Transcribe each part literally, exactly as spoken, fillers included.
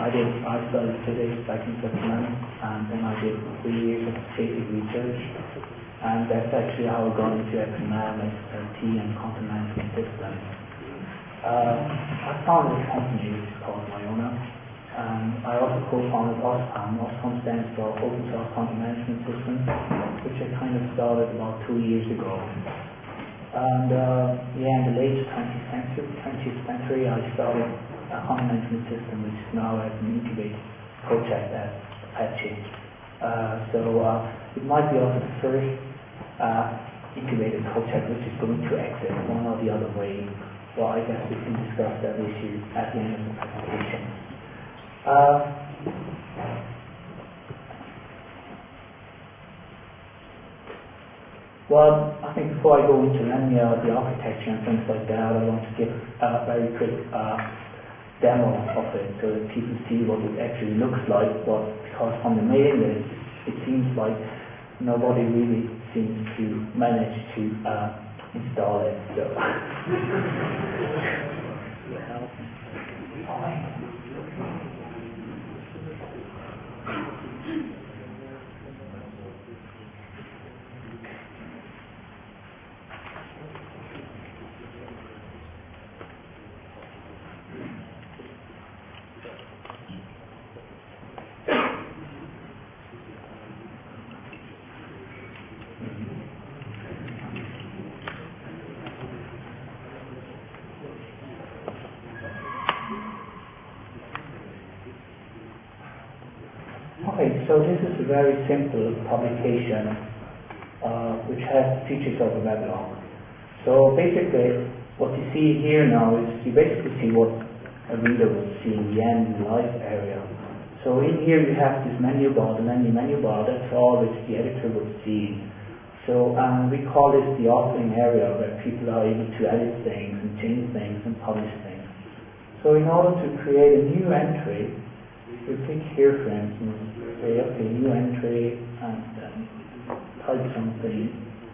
I did, I studied physics back in Switzerland, and then I did three years of basic research, and that's actually how I got into X M L, X R T, and content management systems. Uh, I founded a company which is called Myona, and I also co-founded OSPAM. OSPAM stands for Open Source Content Management System, which I kind of started about two years ago. And uh, yeah, in the late twentieth century, twentieth century, I started a content management system which is now as an incubated project at Apache. Uh, so uh, it might be also the first uh, incubated project which is going to exit one or the other way. Well, I guess we can discuss that issue at the end of the presentation. Uh, Well, I think before I go into any uh, the architecture and things like that, I want to give a very quick uh, demo of it so that people see what it actually looks like. But because from the mailing list, it seems like nobody really seems to manage to uh, install it. So. Okay, so this is a very simple publication uh, which has features of a weblog. So basically, what you see here now is you basically see what a reader would see in the end in the live area. So in here you have this menu bar, the menu menu bar, that's all which the editor would see. So um, we call this the authoring area where people are able to edit things and change things and publish things. So in order to create a new entry, we click here, for instance, say, okay, new entry, and then type something.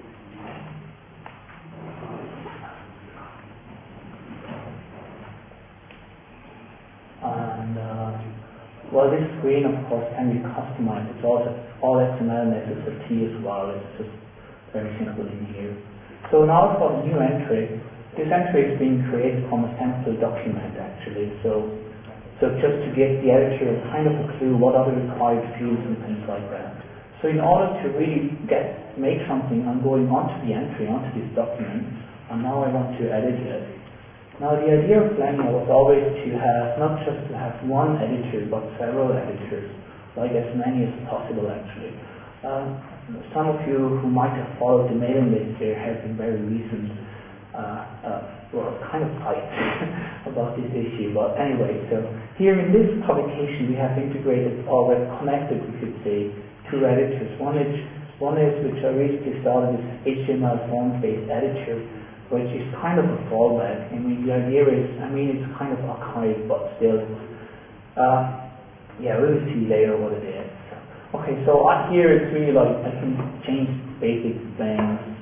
And, uh, well, this screen, of course, can be customized. It's also all X M L and S S R T as well. It's just very simple in here. So now for the new entry, this entry is being created from a sample document, actually. So So just to give the editor kind of a clue what are the required fields and things like that. So in order to really get make something, I'm going onto the entry, onto this document, and now I want to edit it. Now the idea of Blender was always to have, not just to have one editor, but several editors, like as many as possible actually. Um, some of you who might have followed the mailing list here have been very recent Uh, uh, well, kind of tight about this issue, but anyway, so here in this publication we have integrated, or we're connected, we could say, two editors. One is, one is which I recently started, this H T M L form-based editor, which is kind of a fallback. I mean, the idea is, I mean, it's kind of archaic, but still, uh, yeah, we'll see later what it is. So, okay, so uh, here it's really like, I can change basic things.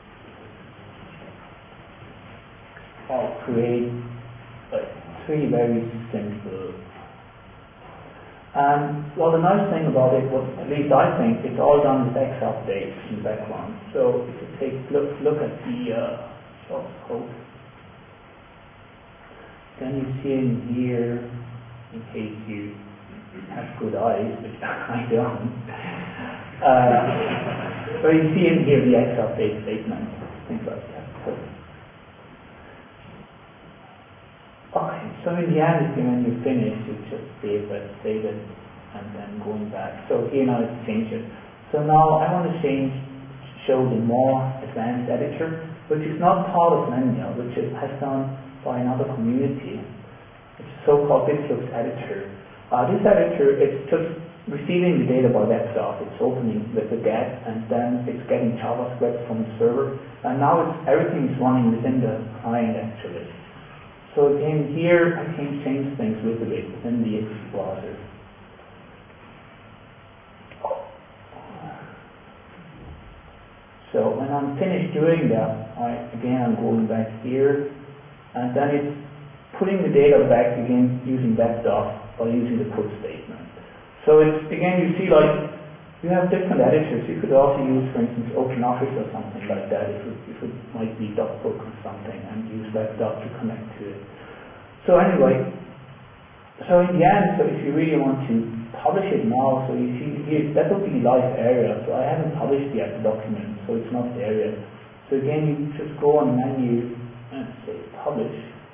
I'll create like three very simple. And well, the nice thing about it, what at least I think, it's all done with X updates in the background. So if you take look look at the uh, source code, then you see in here, in case you have good eyes, which I don't. Uh, so you see in here the X update statement, things like that. So, okay, so in the end, when you finish, you just save it, save it, and then going back. So here now it's changed it. So now I want to change, show the more advanced editor, which is not part of Lenya, which is has done by another community. It's so-called BitFlux editor. Uh, this editor, it's just receiving the data by WebSoft. It's opening with the get, and then it's getting JavaScript from the server, and now it's everything is running within the client actually. So again, here I can change things with it within the browser. So when I'm finished doing that, I, again I'm going back here, and then it's putting the data back again using WebSoft by using the put statement. So it's, again, you see like, you have different editors. You could also use, for instance, OpenOffice or something like that, if it, if it might be DocBook or something, and use that doc to connect to it. So anyway, so in the end, so if you really want to publish it now, so you see here, that would be live area. So I haven't published yet the document, so it's not there yet. So again, you just go on menu and say publish.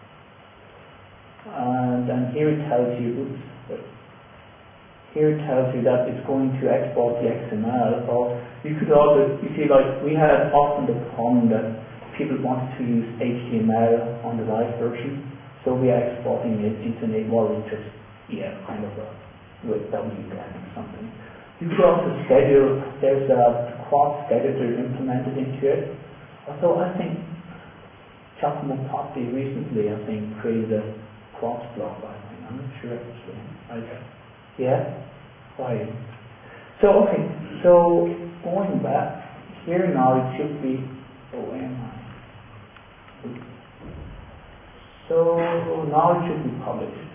And then here it tells you, oops, wait. Here it tells you that it's going to export the X M L, or you could also, you see like, we had often the problem that people wanted to use H T M L on the live version, so we are exporting it into a, well, it's just, yeah, kind of a, with W G N or something. You could also schedule, there's a quad scheduler implemented into it. Although I think Giacomo Potti recently, I think, created a quad block, I think, I'm not sure actually. I, Yeah? Right. So, okay, so going back, here now it should be, oh, where am I? So now it should be published.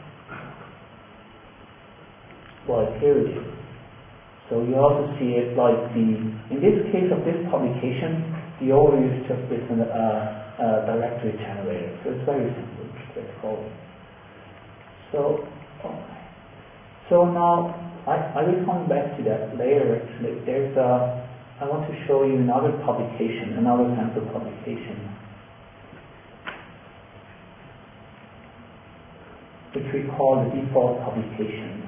Well, here it is. So you also see it like the, in this case of this publication, the overview is just with a uh, uh, directory generator. So it's very simple, straightforward. So, okay. So now, I, I will come back to that later actually. There's a, I want to show you another publication, another sample publication, which we call the default publication,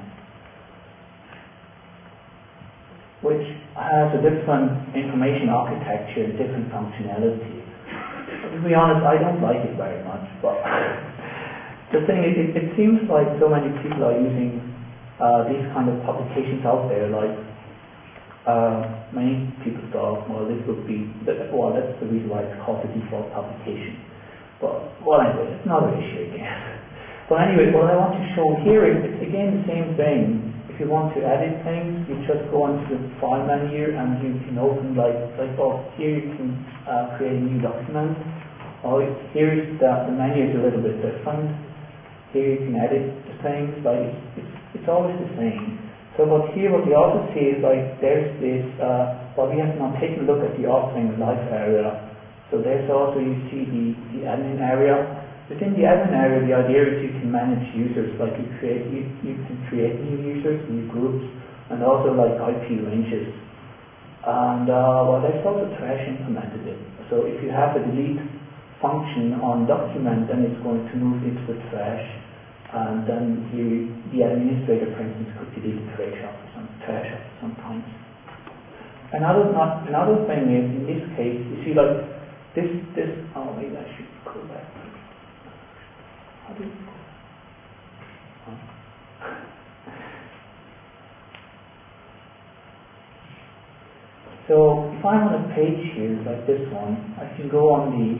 which has a different information architecture and different functionality. To be honest, I don't like it very much, but the thing is, it, it seems like so many people are using Uh, these kind of publications out there, like uh, many people thought, well, this would be, well, that's the reason why it's called the default publication. But, well, anyway, it's another issue again. But anyway, what I want to show here is, it's again the same thing. If you want to edit things, you just go into the file menu and you can open, like, like well, here you can uh, create a new document. Or here is the, the menu is a little bit different. Here you can edit the things, like it's, it's It's always the same. So what here, what you also see is like there's this, uh, well, we have now taken a look at the authoring live area. So there's also, you see the, the admin area. Within the admin area, the idea is you can manage users, like you create, you, you can create new users, new groups, and also like I P ranges. And uh, well, there's also trash implemented in. So if you have a delete function on document, then it's going to move into the trash. And then here, the administrator, for instance, could delete the trash after some trash after sometimes. Another not, another thing is, in this case, you see like this this oh maybe I should go back. How do you go? Oh. So if I'm on a page here like this one, I can go on the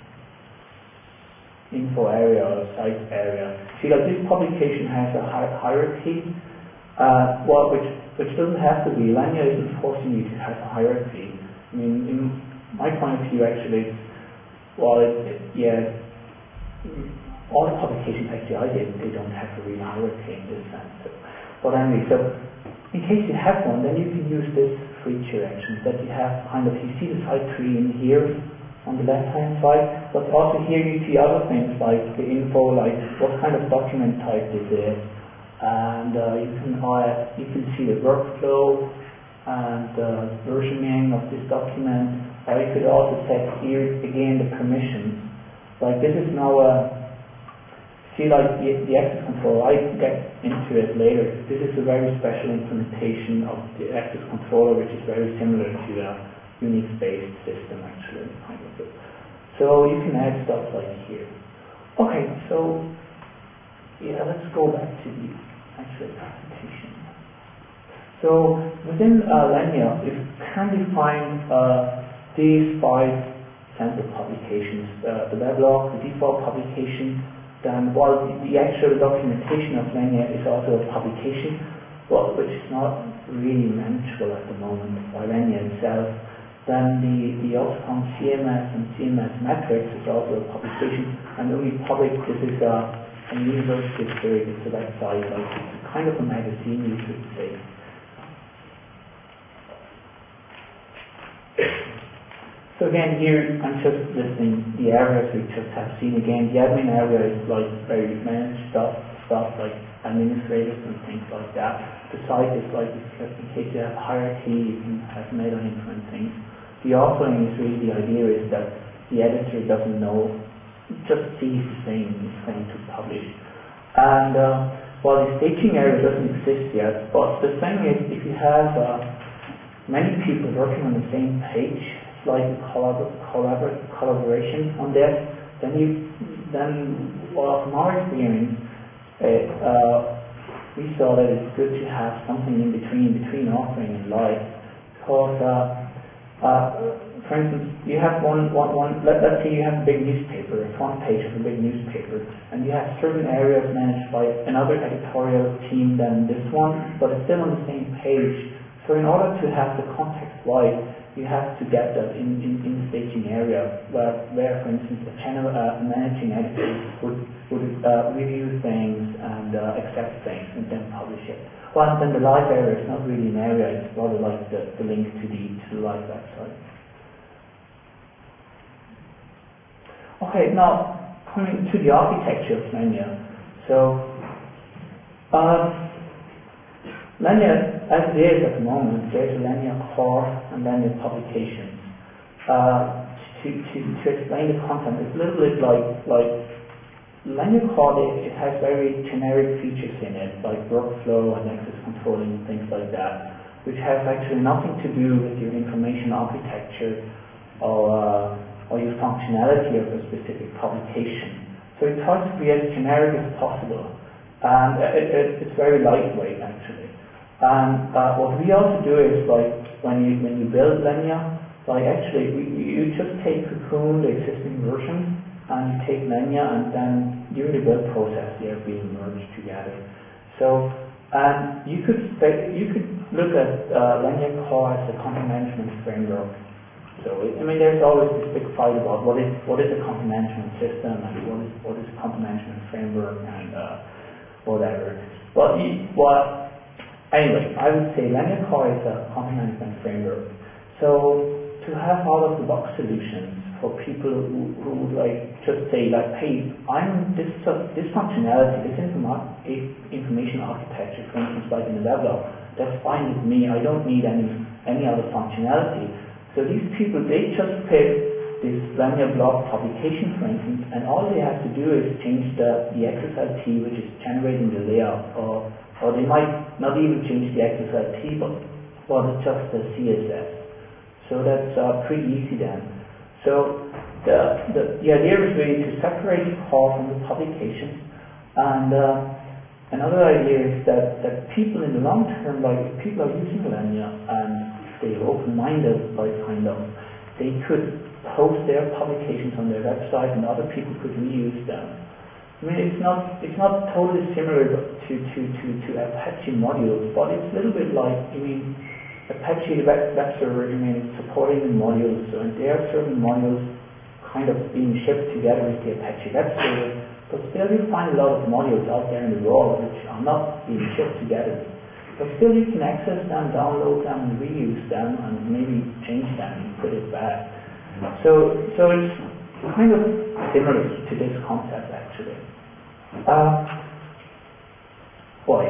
info area or site area. See, like this publication has a hi hierarchy, uh, well, which which doesn't have to be. Lenya isn't forcing you to have a hierarchy. I mean, in my point of view, actually, it's, well, it, it, yeah, all the publications actually I did, they don't have a real hierarchy in this sense. So, but anyway, so in case you have one, then you can use this feature actually that you have kind of, you see the site tree in here on the left hand side, but also here you see other things like the info, like what kind of document type this is, and uh, you can uh, you can see the workflow and uh, versioning of this document, or you could also set here again the permissions. Like this is now a, see like the, the access control, I get into it later. This is a very special implementation of the access controller, which is very similar to a Unix-based system actually, kind of. So you can add stuff like here. Okay, so yeah, let's go back to the actual presentation. So within uh, Lenya, you can define uh, these five sample publications: uh, the weblog, the default publication. Then, while the, the actual documentation of Lenya is also a publication, well, which is not really manageable at the moment by Lenya itself. Then the, the outcome C M S and C M S metrics is also a publication, and only public, this is a a university period, so that size, like it's kind of a magazine, you could say. So again, here I'm just listing the areas we just have seen. Again, the admin area is like very managed stuff, stuff like administrators and things like that. The site is like, in case you have hierarchy, you can have meta influence things. The authoring is really, the idea is that the editor doesn't know, just sees the same, it's going to publish. And uh, while the staging area doesn't exist yet, but the thing is, if you have uh, many people working on the same page, like collabor collabor collaboration on that, then you, then, well, from our experience, uh, uh, we saw that it's good to have something in between, between authoring and live, because, uh, uh, for instance, you have one, one, one let, let's say you have a big newspaper, a front page of a big newspaper, and you have certain areas managed by another editorial team than this one, but it's still on the same page. So in order to have the context right, you have to get that in, in, in the staging area, where, where for instance, a channel uh, managing editor would, would uh, review things and uh, accept things and then publish it. Well, then the live area is not really an area, it's rather like the, the link to the, to the live website. Okay, now coming to the architecture of Lenya. So, uh, Lenya, as it is at the moment, there's a Lenya core and Lenya publications. Uh, to, to, to explain the content, it's a little bit like, like Lenya core, it, it has very generic features in it, like workflow and access controlling and things like that, which has actually nothing to do with your information architecture or, uh, or your functionality of a specific publication. So it tries to be as generic as possible, and it, it, it's very lightweight actually. And uh, what we also do is, like, when you when you build Lenya, like actually we, you just take Cocoon, the existing version, and you take Lenya, and then during the build process they are being merged together. So, and you could you could look at uh, Lenya core as a content management framework. So I mean, there's always this big fight about what is what is a content management system and what is what is a content management framework and uh, whatever. But what Anyway, I would say Lenya core is a content management framework. So to have out-of-the-box solutions for people who, who would like just say like, hey, I'm this uh, this functionality, this information architecture, for instance, like in the weblog, that's fine with me. I don't need any any other functionality. So these people, they just pick this Lenya blog publication, for instance, and all they have to do is change the the X S L T, which is generating the layout, or or they might not even change the X S L T, but well, just the C S S. So that's uh, pretty easy then. So the, the the idea is really to separate the core from the publications, and uh, another idea is that that people in the long term, like if people are using Lenya and they're open-minded, like kind of, they could post their publications on their website, and other people could reuse them. I mean, it's not it's not totally similar to, to, to, to Apache modules, but it's a little bit like, I mean, Apache web, web server, I mean, it's supporting the modules, so there are certain modules kind of being shipped together with the Apache web server, but still you find a lot of modules out there in the world which are not being shipped together. But still you can access them, download them, and reuse them, and maybe change them and put it back. So, so it's kind of similar to this concept actually. Uh, boy.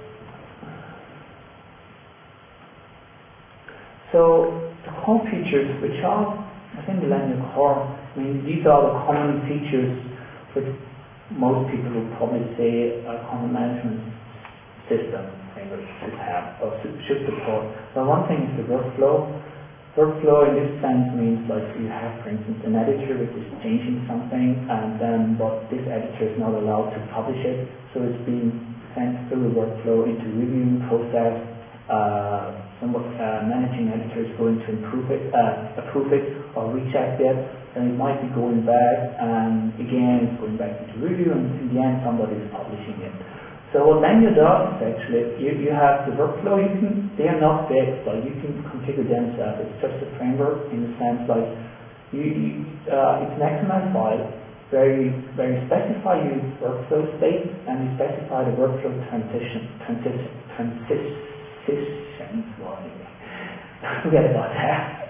So the core features, which are within the Lenya core, I mean, these are the common features which most people would probably say a content management system framework should have or should support. Well, one thing is the workflow. Workflow in this sense means like you have, for instance, an editor which is changing something, and then but this editor is not allowed to publish it, so it's being sent through the workflow into reviewing process. Uh, some uh, managing editor is going to improve it, uh, approve it, or reject it, and it might be going back, and again it's going back into review, and in the end somebody is publishing it. So what Lenya does is actually, you, you have the workflow, you can, they are not fixed, like you can configure themselves. It's just a framework in the sense like, you, you, uh, it's an X M L file, very, very specify your workflow state, and you specify the workflow transition, transition, transitions. Well, forget about that.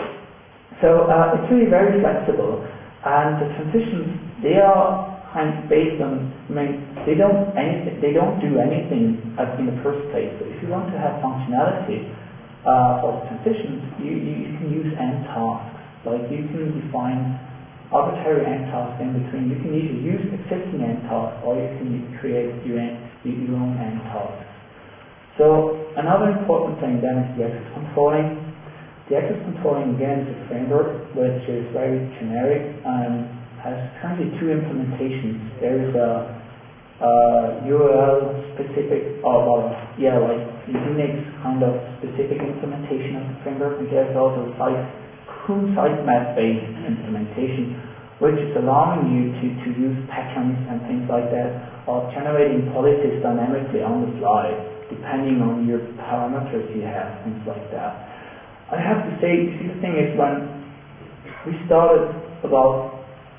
So uh, it's really very flexible, and the transitions, they are kind of based on, I mean, they don't anything, they don't do anything in the first place. So if you want to have functionality uh, for the transitions, you, you, you can use end tasks. Like you can define arbitrary end tasks in between. You can either use existing end tasks, or you can create your, end, your own end tasks. So another important thing then is the access controlling. The access controlling again is a framework which is very generic and has currently two implementations. There is a, a U R L specific, or well, yeah, like Unix kind of specific implementation of the framework, and there's also a site, true sitemap based implementation, which is allowing you to, to use patterns and things like that, or generating policies dynamically on the fly, depending on your parameters you have, things like that. I have to say, see, the thing is, when we started about,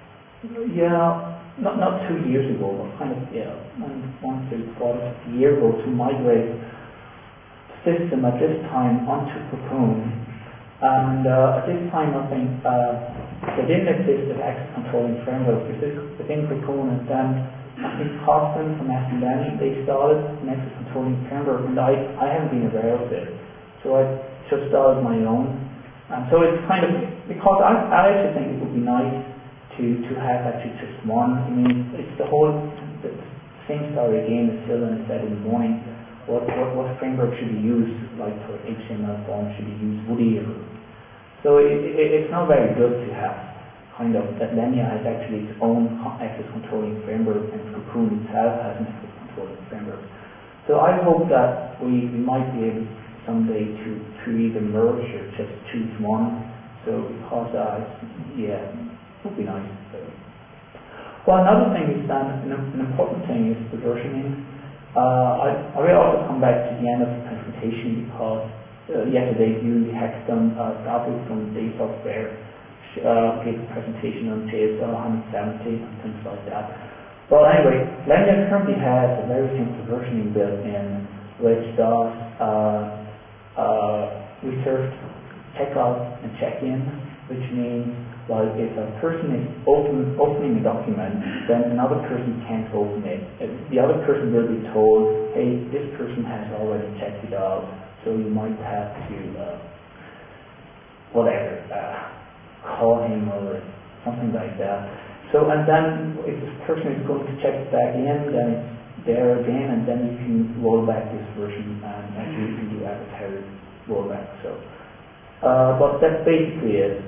yeah, not not two years ago, but kind of, yeah, one, two, four, a year ago, to migrate the system at this time onto Cocoon. And uh, at this time, I think uh, there didn't exist an access controlling framework within Cocoon, and then I think Carsten from S M N, they started an access controlling framework, and I, I haven't been aware of it. So I just started my own. And so it's kind of, because I, I actually think it would be nice to, to have actually just one. I mean, it's the whole, the same story again as Sylvan said in the morning. What, what, what framework should be used, like for H T M L form, should be used Woody? Or, so it, it, it's not very good to have kind of, that Lenya has actually its own access controlling framework, and Cocoon itself has an access controlling framework. So I hope that we, we might be able someday to, to either merge or just choose one. So because uh, yeah, it would be nice. So. Well, another thing is then, an, an important thing is the versioning. Uh, I, I will also come back to the end of the presentation, because uh, yesterday Julie Hexton uh, started from Day Software, uh, gave a presentation on J S L one seventy and things like that. Well, anyway, Lenya currently has a very simple versioning built in, which does uh, Uh, reserved checkout and check-in, which means, well, if a person is open, opening a document, then another person can't open it. The other person will be told, hey, this person has already checked it out, so you might have to, uh, whatever, uh, call him or something like that. So, and then if this person is going to check it back in, then it's there again, and then you can roll back this version, and actually you can do arbitrary rollback. So, uh, but that's basically it.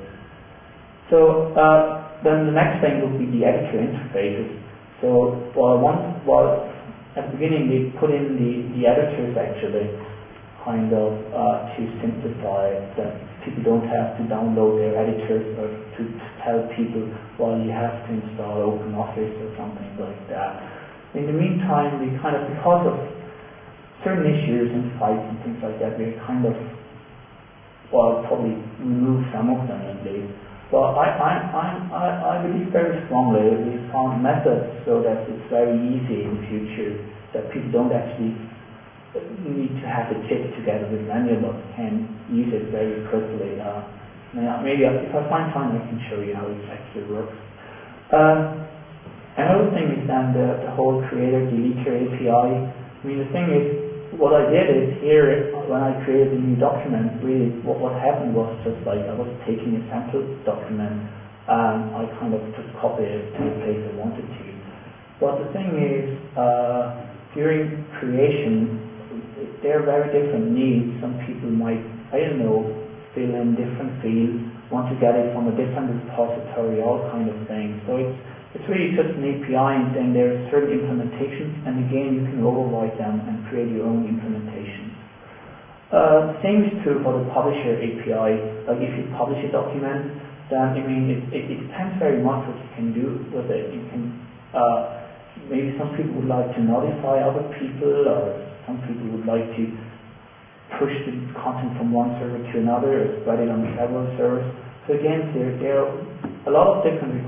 So uh, then the next thing would be the editor interfaces. So well, once, well, at the beginning they put in the, the editors actually, kind of uh, to simplify that people don't have to download their editors, or to, to tell people, well, you have to install OpenOffice or something like that. In the meantime, we kind of, because of certain issues and fights and things like that, we kind of, well, probably remove some of them at least. But I, I, I, I, I believe very strongly that we found methods so that it's very easy in the future, that people don't actually need to have the chip together with Lenya, but can use it very quickly. Uh, maybe if I find time, I can show you how it actually works. Um, Another thing is then the, the whole creator deleter A P I. I mean, the thing is, what I did is here, when I created a new document, really what, what happened was just like I was taking a sample document and I kind of just copied it to the place I wanted to. But the thing is, uh, during creation, there are very different needs. Some people might, I don't know, fill in different fields, want to get it from a different repository, all kind of things. So it's It's really just an A P I, and then there are certain implementations, and again you can override them and create your own implementations. Uh, the same is true for the publisher A P I. Like if you publish a document, then I mean it, it, it depends very much what you can do with it. You can uh, maybe some people would like to notify other people, or some people would like to push the content from one server to another, or spread it on several servers. So again, there, there are a lot of different requirements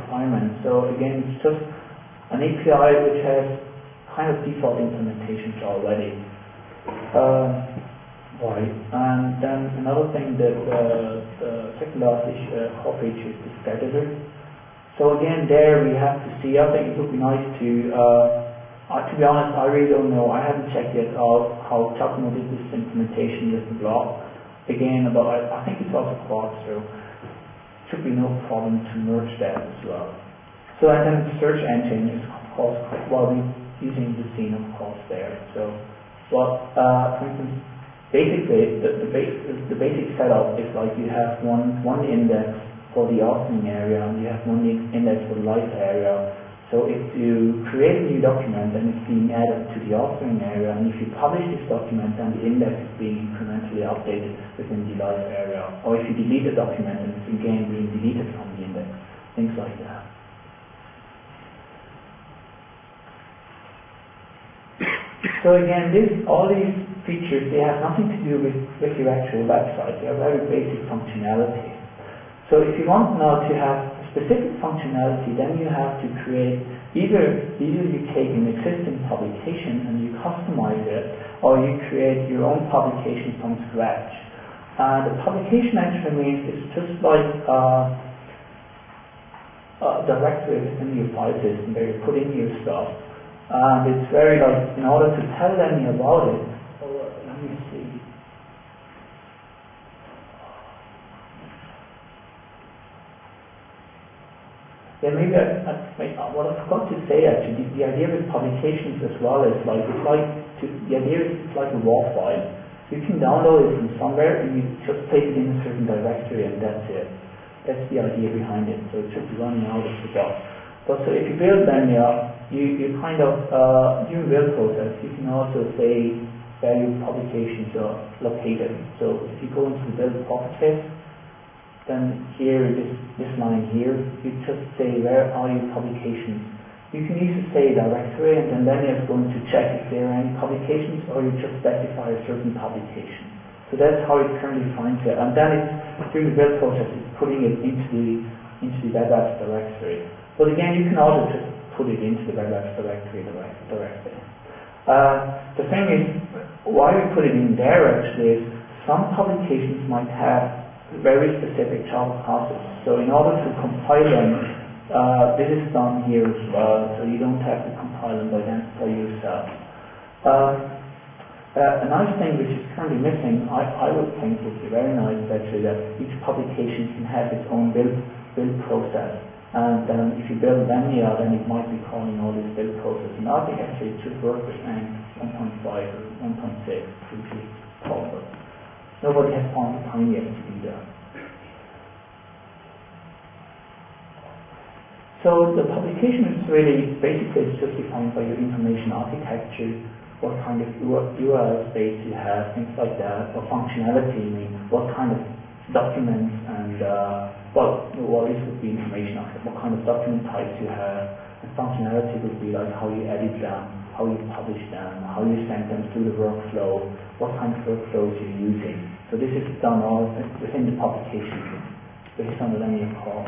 requirements. So again, it's just an A P I which has kind of default implementations already. Uh, right. And then another thing that uh, the second last issue, uh, core feature is the editor. So again, there we have to see. I think it would be nice to. Uh, uh, to be honest, I really don't know. I haven't checked yet out how Takuma did this implementation with the block. Again, but I, I think it's also quad, so should be no problem to merge that as well. So and then the search engine is of course well we're using the scene of course there. So well uh, for instance basically the, the base the basic setup is like you have one one index for the authoring area and you have one index for the life area. So if you create a new document then it's being added to the authoring area, and if you publish this document then the index is being incrementally updated within the life area. Or if you delete a document then it's again being deleted from the index. Things like that. So again, this, all these features, they have nothing to do with, with your actual website. They are very basic functionality. So if you want now to have specific functionality, then you have to create either, either you take an existing publication and you customize it, or you create your own publication from scratch. And the publication actually means it's just like uh, a directory within your file system where you put in your stuff. And it's very like, in order to tell them about it, oh, let me see. Yeah, maybe I, I, what I forgot to say actually, the, the idea with publications as well is like, it's like, to, the idea is it's like a raw file. You can download it from somewhere and you just place it in a certain directory and that's it. That's the idea behind it. So it should be running out of the box. But so if you build Lemnia, you, you kind of, uh, during the build process, you can also say where your publications are located. So if you go into the build properties, then here, this, this line here, you just say where are your publications. You can either say directory and then Lemnia is going to check if there are any publications, or you just specify a certain publication. So that's how it currently finds it. And then it's, during the build process, it's putting it into the, into the web apps directory. But again, you can also just put it into the web apps directory directly. Uh, the thing is, why we put it in there actually is some publications might have very specific Java classes. So in order to compile them, uh, this is done here as well. So you don't have to compile them by, them, by yourself. Uh, uh, a nice thing which is currently missing, I, I would think would be very nice actually, that each publication can have its own build, build process. And um, if you build Lemnia, then it might be calling all this build process. And I think actually it should work with Ant one point five or one point six, which is possible. Nobody has found the time yet to do that. So the publication is really, basically it's just defined by your information architecture, what kind of U R L space you have, things like that, or functionality, I mean, what kind of documents and, uh, well, well, this would be information architecture, what kind of document types you have, and functionality would be like how you edit them, how you publish them, how you send them through the workflow, what kind of workflows you're using. So this is done all within the publication based on the Lemnia call.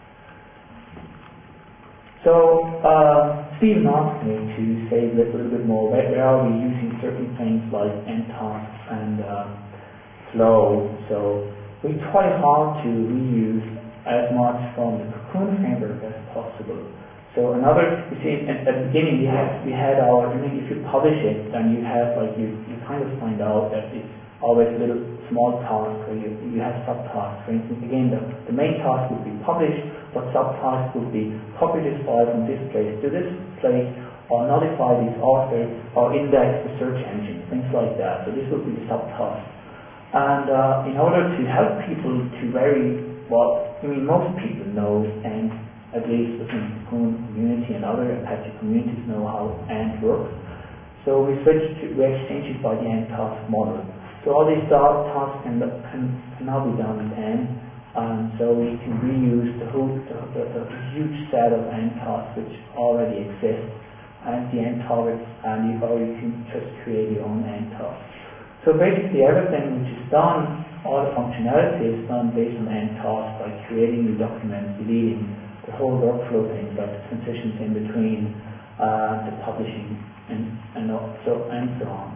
So uh, Stephen asked me to say a little bit more where, where are we using certain things like ntasks and uh, flow. So we try hard to reuse as much from the Cocoon framework as possible. So another, you see, at, at the beginning we had we had our. I mean, if you publish it, then you have like you you kind of find out that it's always little small tasks, or you you have subtasks. For instance, again, the, the main task would be published, but subtasks would be copy this file from this place to this place, or notify this author, or index the search engine, things like that. So this would be the subtask. And uh, in order to help people to very well, I mean, most people know, and at least within the Cocoon community and other Apache communities know how Ant works. So we switched to, we exchanged it by the Ant task model. So all these tasks can, can, can now be done with Ant, and so we can reuse the whole, the, the, the huge set of Ant tasks which already exist, and the Ant targets, and you, or you can just create your own Ant tasks. So basically everything which is done, all the functionality is done based on Ant tasks, like creating new documents, deleting, the whole workflow things, like the transitions in between uh, the publishing and and so and so on.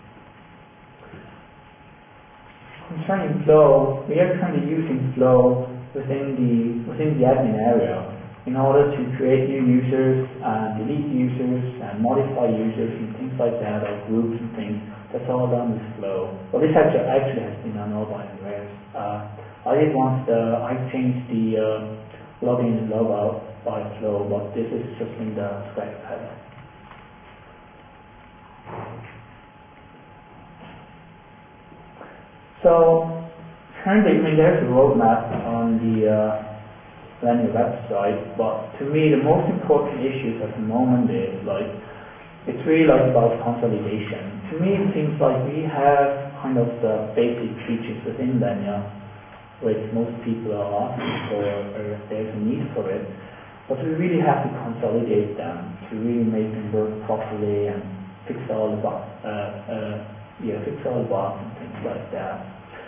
Concerning Flow, we are currently using Flow within the within the admin area in order to create new users and delete users and modify users and things like that, or groups and things. That's all done with Flow. Well, this actually actually has been done all by Andreas. Uh, I did once the I changed the uh, login and logout by Flow, but this is just in the Scratch pad. So currently, I mean, there's a roadmap on the uh, Lennia website, but to me, the most important issues at the moment is like it's really like about consolidation. To me, it seems like we have kind of the basic features within Lennia, which most people are asking for, or there's a need for it, but we really have to consolidate them to really make them work properly and fix all the bugs. Uh, uh, Yeah, fix all the bugs and things like that.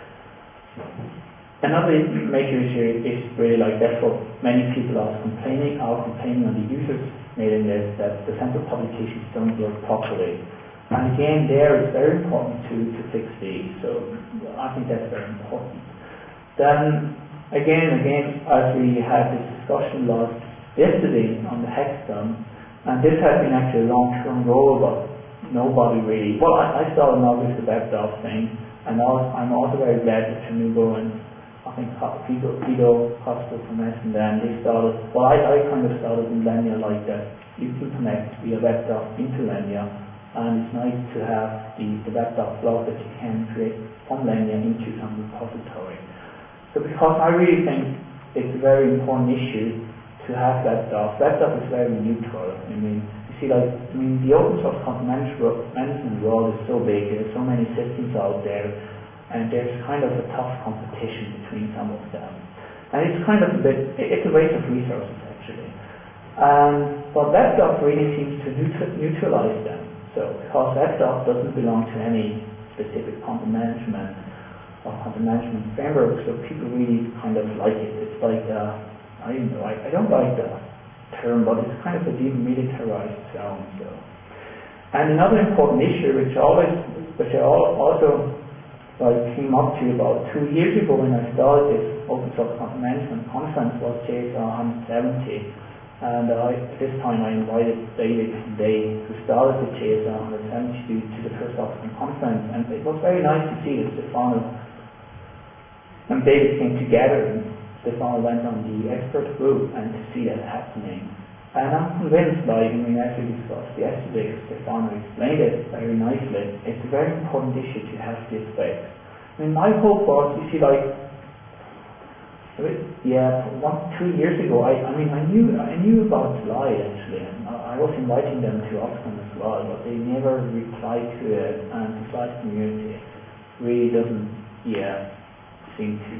Another major issue is really like that's what many people are complaining are complaining on the users mailing list, that the sample publications don't work properly. And again, there it's very important to, to fix these. So I think that's very important. Then again, again, as we had this discussion last yesterday on the Hexagon, and this has been actually a long-term goal, but nobody really, well, I, I started now with the WebDAV thing, and also, I'm also very glad that Chanubo and I think Guido, Guido Costa from Essendon, they started, well, I, I kind of started in Lennia like that. You can connect via WebDAV into Lennia, and it's nice to have the, the WebDAV blog that you can create from Lennia into some repository. So because I really think it's a very important issue to have WebDAV. WebDAV is very neutral. I mean, See, like, I mean, the open source content management world is so big, there's so many systems out there, and there's kind of a tough competition between some of them. And it's kind of a bit, it's a waste of resources, actually. Um, but WebDAV really seems to neutral, neutralize them. So, because WebDAV doesn't belong to any specific content management or content management framework, so people really kind of like it. It's like, uh, I don't know, I, I don't like the term, but it's kind of a demilitarized zone. So, and another important issue, which always, which I also like came up to about two years ago when I started this open source content management conference, was J S R one seventy, and uh, at this time I invited David and Dave, who started the J S R one seventy to, to the first Oxfam conference, and it was very nice to see that Stefano and David came together, and Stefano went on the expert group and to see that happening. And I'm convinced, like, I mean, as we discussed yesterday, Stefano explained it very nicely, it's a very important issue to have this fixed. I mean, my hope was, you see, like, yeah, one, two years ago, I, I mean, I knew I knew about Glide, actually, and I, I was inviting them to Oxfam as well, but they never replied to it, and the Glide community really doesn't, yeah, seem to,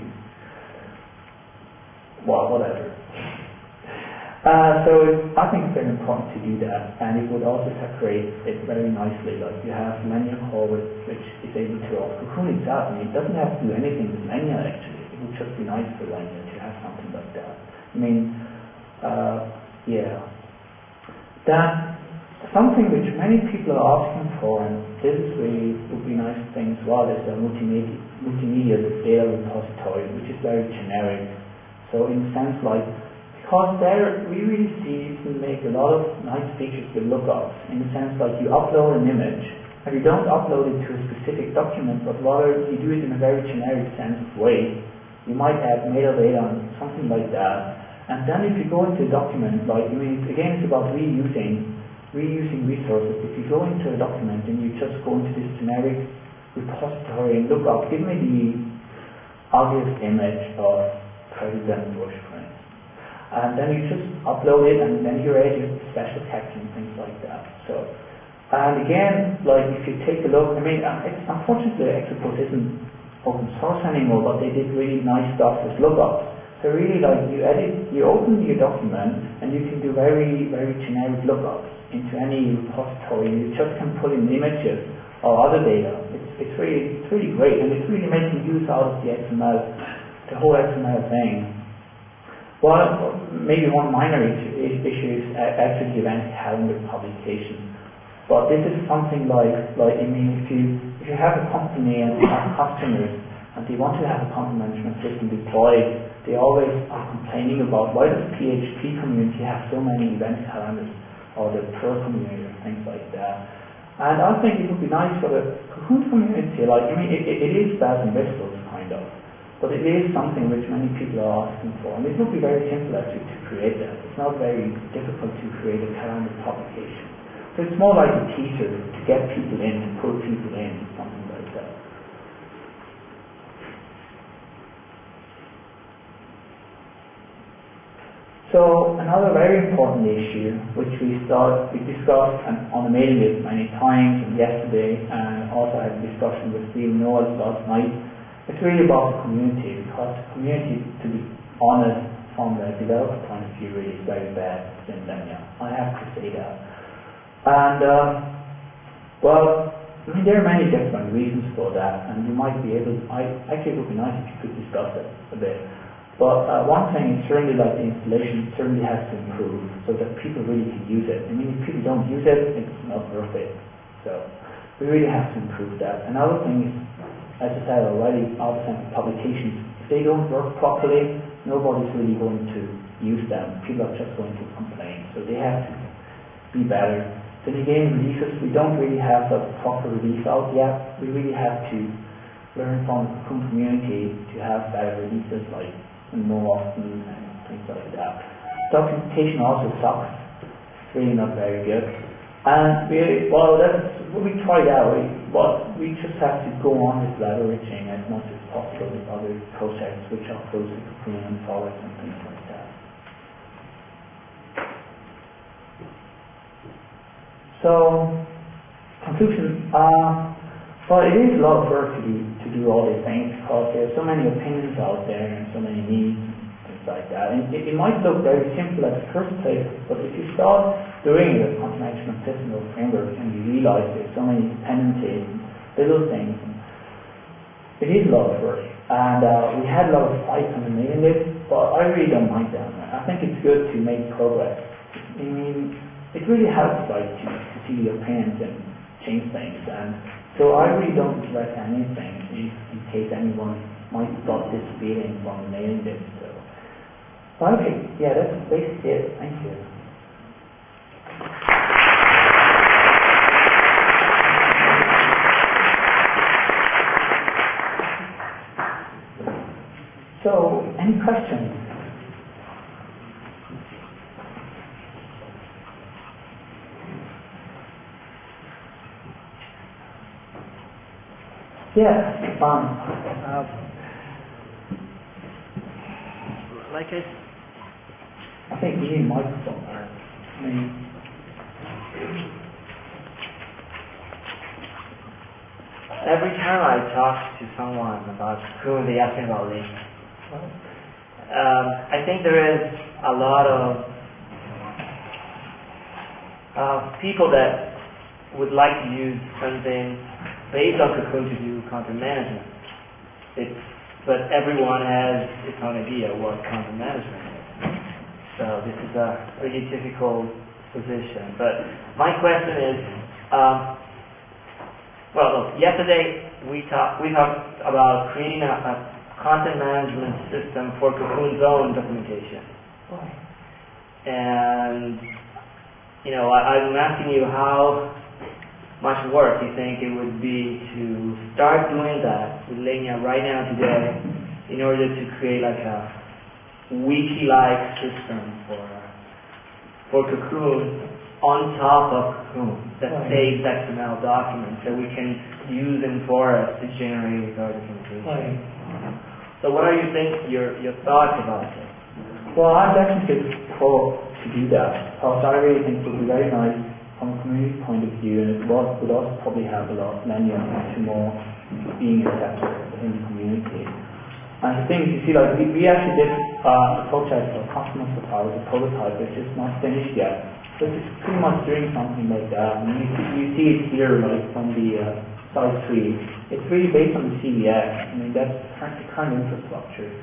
well, whatever. Uh, so I think it's very important to do that, and it would also separate it very nicely. Like you have Lennia core, which, which is able to offer Cocoon itself. I mean, it doesn't have to do anything with Lennia actually. It would just be nice for Lennia to have something like that. I mean, uh, yeah. That something which many people are asking for, and this is really would be a nice thing as well, is a multimedia, multimedia data repository, which is very generic. So in a sense, like, because there we really see you can make a lot of nice features with lookups, in the sense like you upload an image, and you don't upload it to a specific document, but rather you do it in a very generic sense of way. You might add metadata and something like that. And then if you go into a document, like, I mean, again, it's about reusing, reusing resources. If you go into a document and you just go into this generic repository and look up, give me the ugliest image of President Bush, for instance. And then you just upload it, and then you add your special text and things like that. So, and again, like if you take a look, I mean, it's, unfortunately, Exoport isn't open source anymore, but they did really nice stuff with lookups. So really, like you edit, you open your document, and you can do very, very generic lookups into any repository. You just can put in images or other data. It's, it's really, it's really great, and it's really making use out of the X M L. The whole X M L thing. Well, maybe one minor issue, issue is actually the event calendar publication. But this is something like, like I mean, if you if you have a company and you have customers and they want to have a content management system deployed, they always are complaining about why does the P H P community have so many event calendars, or the Perl community, or things like that. And I think it would be nice for the Cocoon community. Like I mean, it, it, it is bells and whistles kind of, but it is something which many people are asking for, and it would be very simple actually to create that. It's not very difficult to create a calendar publication. So it's more like a teaser to get people in and pull people in, something like that. So another very important issue, which we start, we discussed on the mailing list many times, and yesterday, and also had a discussion with Stephen Knowles last night. It's really about the community, because the community, to be honest, from the developer point of view, really is very bad in Xingdania. I have to say that. And, um, well, I mean, there are many different reasons for that, and you might be able to, I, actually it would be nice if you could discuss it a bit. But uh, one thing is certainly like the installation certainly has to improve so that people really can use it. I mean, if people don't use it, it's not worth it. So we really have to improve that. Another thing is, as I said already, all the sample publications, if they don't work properly, nobody's really going to use them. People are just going to complain. So they have to be better. Then again, releases, we don't really have a proper release out yet. We really have to learn from the Cocoon community to have better releases, like more often and things like that. Documentation also sucks. It's really not very good. And we, well, that's what we tried out. We, but we just have to go on with leveraging as much as possible with other projects which are close to Cocoon and Solid and things like that. So, conclusion. Uh, well, it is a lot of work to do, to do all these things because there are so many opinions out there and so many needs and things like that. And it, it might look very simple at the first place, but if you start doing the content management system or framework and you realize there's so many dependencies and little things, and it is a lot of work. And uh, we had a lot of fights on the mailing list, but I really don't mind them. I think it's good to make progress. I mean, it really helps, like, to, to see your opinions and change things. And so I really don't regret anything in, in case anyone might got this feeling from the mailing list. So, well, okay, yeah, that's basically it. Thank you. So, any questions? Yeah, fine. Uh, like I, I think you need a microphone. I mean, every time I talk to someone about Cocoon, they ask me about Lean. Um, I think there is a lot of uh, people that would like to use something based on Cocoon to do content management. It's, but everyone has its own idea what content management is. So this is a pretty difficult position. But my question is, um, well, look, yesterday we talked we talked about creating a, a content management system for Cocoon's own documentation. And you know, I, I'm asking you how much work you think it would be to start doing that with Legna right now today in order to create like a wiki-like system for for Cocoon on top of Cocoon that right. saves X M L documents that we can use in Forest to generate our documentation. Right. So what are you think your your thoughts about it? Well, I'm definitely for to do that because I really think it would be very nice from a community point of view, and it would, would also probably have a lot many to more being accepted within the community. And the thing is, you see, like we, we actually did uh, a project for customer supply with a prototype which is not finished yet. So it's pretty much doing something like that. And you, you see it here, like from the uh, side tree. It's really based on the C V S. I mean, that's the current infrastructure.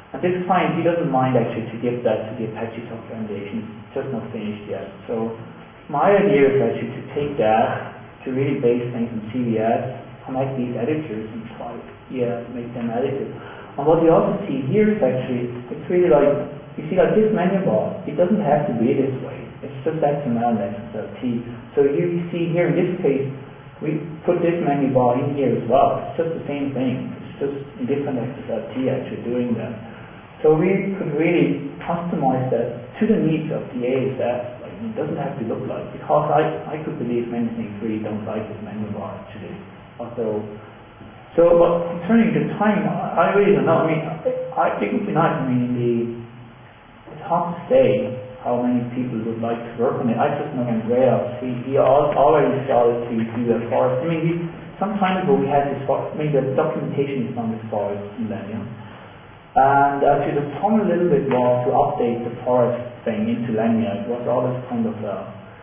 And this client, he doesn't mind actually to give that to the Apache Software Foundation. It's just not finished yet. So my idea is actually to take that, to really base things on C V S, connect these editors and try, yeah, make them edited. And what you also see here is actually, it's really like, you see like this menu bar, it doesn't have to be this way. It's just X M L and X S L T. So you see here in this case, we put this menu bar in here as well. It's just the same thing. It's just in different X S L T actually doing that. So we could really customize that to the needs of the A S F. Like, it doesn't have to look like, because I, I could believe many things really don't like this menu bar actually. Also, so but concerning the time, I, I really don't know. I mean, I think it would be nice. I mean, the, it's hard to say how many people would like to work on it. I just know Andreas. He, he al- already started to do that forest. I mean, he, some time ago we had this forest. I mean, the documentation is on this forest millennium. And actually the problem a little bit was to update the forest thing into Lenya. It was always kind of uh,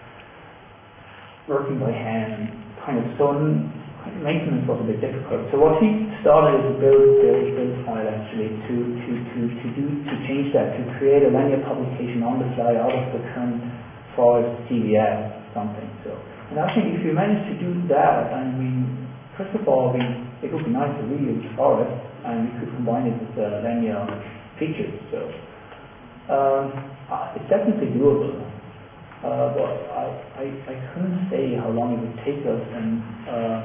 working by hand, kind of so maintenance was a bit difficult. So what he started is to build the build file actually to to to to do to change that, to create a Lenya publication on the fly out of the current forest C V S or something. So and I think if you manage to do that, I mean, first of all, we, it would be nice to reuse forest, and we could combine it with the Lenya features. So um, uh, it's definitely doable. Uh, but I, I, I couldn't say how long it would take us, and uh,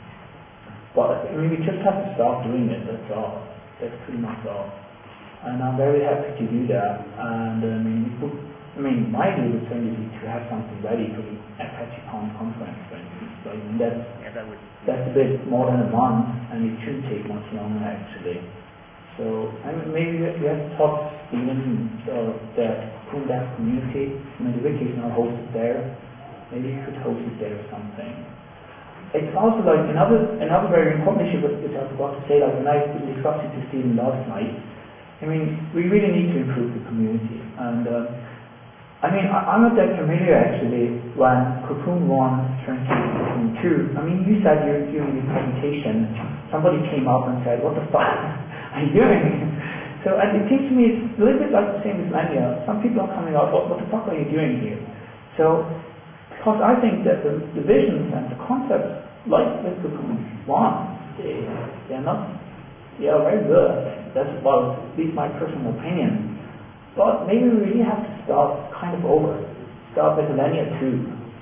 but I mean, we just have to start doing it. That's all. That's pretty much all. And I'm very happy to do that. And I mean, we could, I mean, my view would certainly be to have something ready for the Apache Con conference, for instance. So, I mean, that's yeah, that would, that's a bit more than a month, and it shouldn't take much longer actually. So I mean, maybe we have to talk to Stephen, uh, the Cocoon Dev community. I mean, the wiki is not hosted there. Maybe you could host it there or something. It's also like another another very important issue which I forgot to say, like when I discussed it to Stephen last night. I mean, we really need to improve the community. And uh, I mean, I, I'm not that familiar actually when Cocoon one turned to Cocoon two. I mean, you said you're doing the presentation, somebody came up and said, what the fuck are you doing? So and it seems to me it's a little bit like the same with Lenya. Some people are coming out, what, what the fuck are you doing here? So, because I think that the, the visions and the concepts, like with Cocoon one, they, they're not, they are very good, I think. That's about at least my personal opinion. But maybe we really have to start kind of over. Start with Lenya two.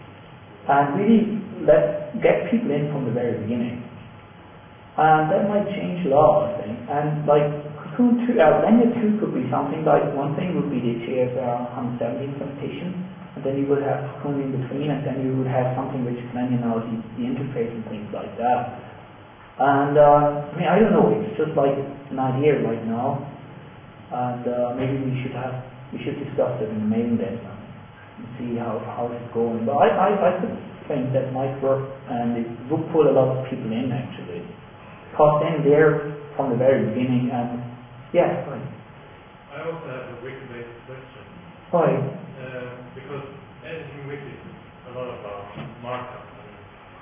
And really let get people in from the very beginning. And that might change a lot, I think. And like Cocoon two, uh, Lenya two could be something like, one thing would be the J S R one seventy implementation. And then you would have Cocoon in between, and then you would have something which is Lenya now, the, the interface and things like that. And uh, I mean, I don't know, it's just like an idea right now. And uh, maybe we should have, we should discuss it in the mailing list and see how, how it's going. But I, I, I could think that might work, and it would pull a lot of people in actually. Because then they're from the very beginning, and yeah, right. I also have a wiki-based question. Why? Uh, because editing wiki is a lot about markup, and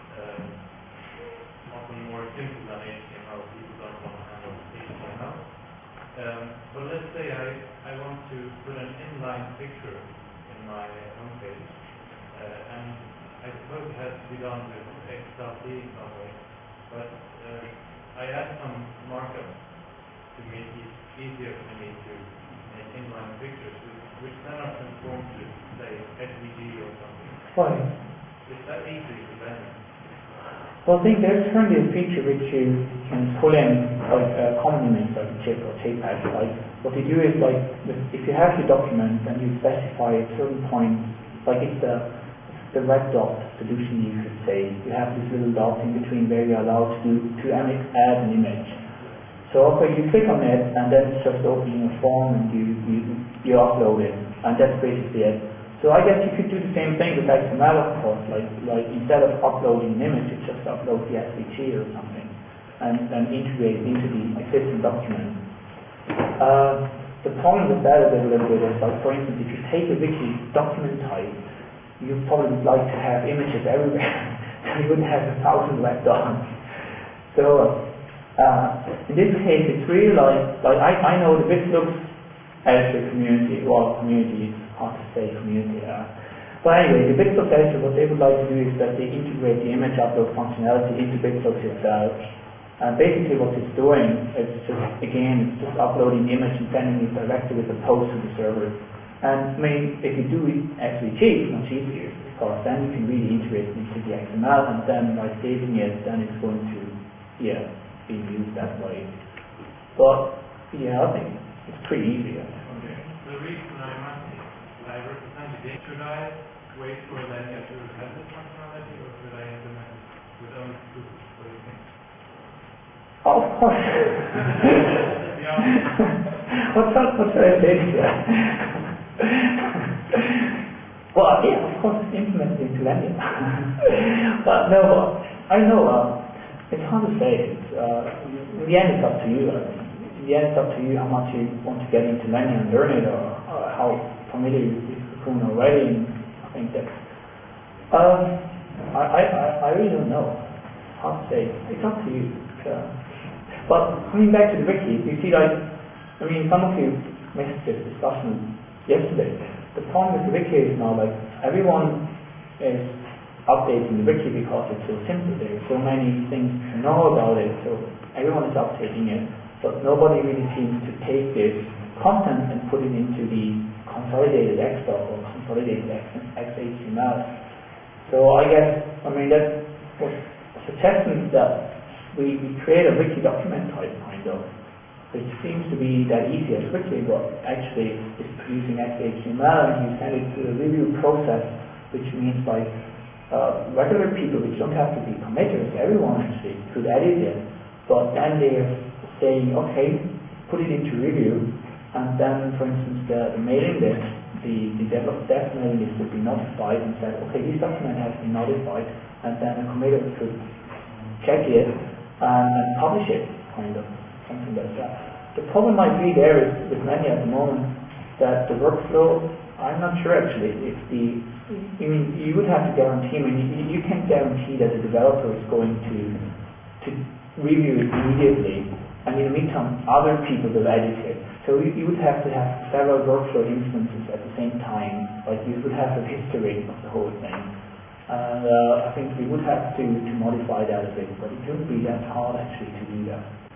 uh, often more simple than H T M L. People don't want to handle H T M L. Um, but let's say I, I want to put an inline picture in my homepage, uh, and I suppose it has to be done with X L T in some way. But uh, I add some markup to make it easier for me to make inline pictures, which, which then are transformed to, say, S V G or something. Why? Is that easy to manage? Well, I think there's currently a feature which you can pull in, like a common image, like a chip or JPEG. Like, what you do is, like, if you have your document and you specify at certain points, like it's the, the red dot solution, you could say. You have this little dot in between where you're allowed to do, to add an image. So, okay, you click on it, and then it's just opening a form, and you, you, you upload it, and that's basically it. So I guess you could do the same thing with X M L, of course, like, like instead of uploading an image, you just upload the S V G or something, and then integrate it into the existing document. Uh, the problem with that is a little bit is, like, for instance, if you take a wiki document type, you probably would like to have images everywhere, so you wouldn't have a thousand web docs. So, Uh, in this case, it's really like, like I, I know the BitFlux editor community, well, community is hard to say community. Uh, but anyway, the BitFlux editor, what they would like to do is that they integrate the image upload functionality into BitFlux itself. And basically what it's doing is just, again, it's just uploading the image and sending it directly with the post to the server. And I mean, if you do S V G, it's much easier, because then you can really integrate it into the X M L, and then by saving it, then it's going to, yeah, be used that way. But, yeah, I think it's pretty easy. Okay. The reason I'm asking, I represent the data. Should I wait for Lennia to have this functionality, or should I implement it with only two? What do you think? Oh, of course. What's that? What should I say to that? Well, yeah, of course, it's implemented into Lennia. But no, but I know uh, it's hard to say. It's, uh, in the end, it's up to you. I mean. In the end, it's up to you how much you want to get into Lennia and learn it, or, or how familiar you with Cocoon already. And I think that um, I, I, I really don't know. It's hard to say. It's up to you. Uh, but coming back to the wiki, you see, like, I mean, some of you missed this discussion yesterday. The problem with the wiki is now, like, everyone is updating the wiki because it's so simple. There are so many things to know about it, so everyone is updating it. But nobody really seems to take this content and put it into the consolidated X doc or consolidated X H T M L. So I guess, I mean, that was suggesting that we, we create a wiki document type, kind of, which seems to be that easy as wiki, but actually it's using X H T M L, and you send it to a review process, which means like uh, regular people, which don't have to be committers, everyone actually could edit it, but then they're saying, okay, put it into review, and then, for instance, the, the mailing list, the, the dev, dev mailing list would be notified and said, okay, this document has been notified, and then a committer could check it and, and publish it, kind of, something like that. The problem might be there is, with many at the moment, that the workflow, I'm not sure actually, if the, I mean, you would have to guarantee, I mean, you, you can't guarantee that the developer is going to, to review it immediately, and in the meantime, other people will edit it. So you, you would have to have several workflow instances at the same time, like you would have a history of the whole thing. And uh, I think we would have to, to modify that a bit, but it wouldn't be that hard actually to do that.